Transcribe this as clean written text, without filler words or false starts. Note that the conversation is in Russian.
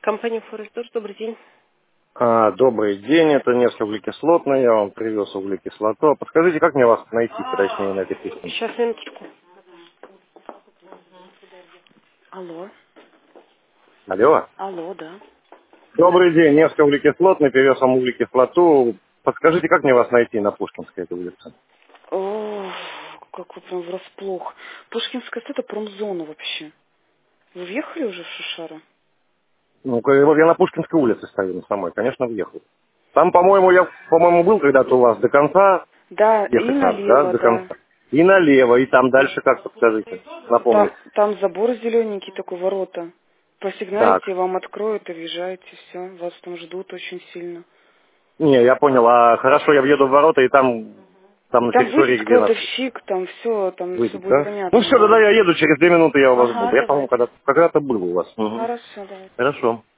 Компания Форестор, добрый день. Добрый день, это Невский углекислотный, я вам привез углекислоту. Подскажите, как мне вас найти, точнее, на этой песне? Сейчас, минуточку. Алло. Алло. Алло, да. Добрый день, Невский углекислотный, привез вам углекислоту. Подскажите, как мне вас найти на Пушкинской этой улице? О, как вы прям врасплох. Пушкинская это промзона вообще. Вы въехали уже в Шишары? Ну-ка, вот я на Пушкинской улице стою, на самой, конечно, въехал. Там, по-моему, я, был когда-то у вас до конца, Да, и ехать надо, да, налево, до да. конца. И налево, и там дальше как, подскажите, напомните. Там забор зелененький такой, ворота. Так, Посигналите, вам откроют и въезжаете, все. Вас там ждут очень сильно. не, я понял, хорошо, я въеду в ворота, и там И на там территории, выйдет где нас кладовщик, там все выйдет, будет да? Ну понятно, все, да. тогда я еду, через 2 минуты я у вас буду. Ага, Я, по-моему, давайте. когда-то был у вас. Мгм. Хорошо, давайте. Хорошо.